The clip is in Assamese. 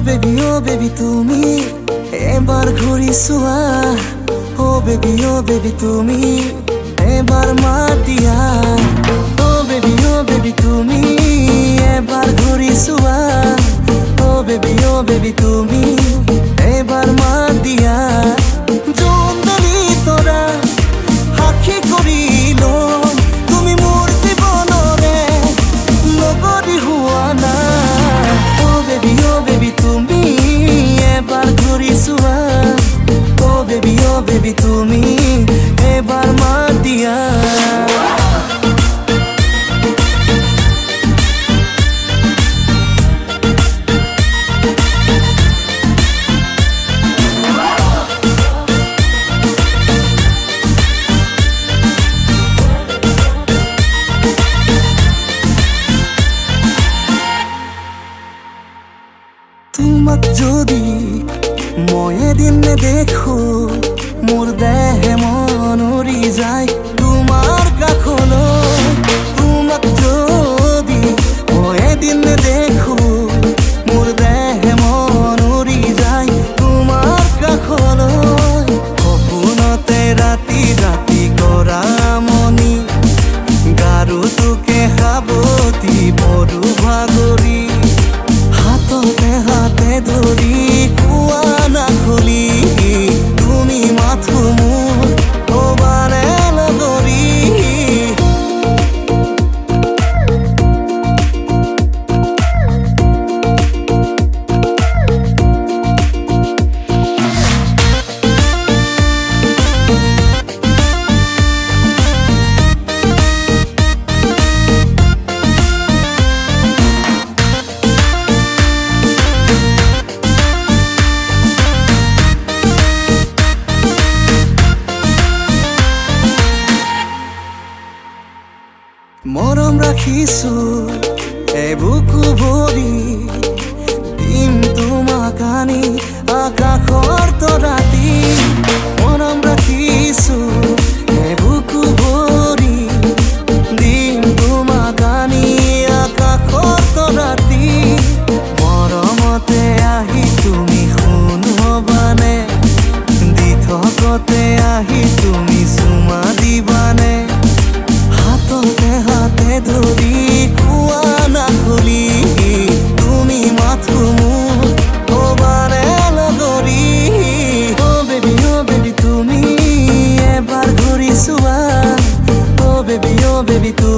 বেবি তুমি এবাৰ ঘূৰি চোৱা। বেবি তুমি এবাৰ মাত দিয়া। বেবি তুমি এবাৰ ঘূৰি চোৱা। বেবি তুমি এবাৰ মাত দিয়া। জোনদালি তৰা সাক্ষী কৰি লম, তুমি মোৰ জীৱনৰে লগৰী হোৱা না। বেবি তুমি এবাৰ ঘূৰি চোৱা। বেবি তুমি এবাৰ মাত দিয়া। তোমাক যদি মই এদিন নেদেখো, মোৰ দেহে মন উৰি যায় তোমাৰ কাষলৈ। তোমাক যদি মই এদিন নেদেখো, মোৰ দেহে মন উৰি যায় তোমাৰ কাষলৈ। সপোনতে ৰাতি ৰাতি কৰা মনি, গাৰুটোকে সাৱটি পৰো ভাগৰি। হাতে ধৰি কোৱা না খুলি, তুমি মাথো মোৰ হবানে লগৰী। মৰম ৰাখিছো এই বুকু ভৰি, দিম তোমাক আনি আকাশৰ তৰাতি। মৰম ৰাখিছো এই বুকু ভৰি, দিম তোমাক আনি আকাশৰ তৰাতি। মৰমতে আহি তুমি সোণ হবানে, দি থকতে আহি তুমি চুমা দিবানে। হাতে ধৰি কোৱা না খুলি, তুমি মাথো মোৰ হবানে লগৰী। বেবি তুমি এবাৰ ঘূৰি চোৱা। বেবি তুমি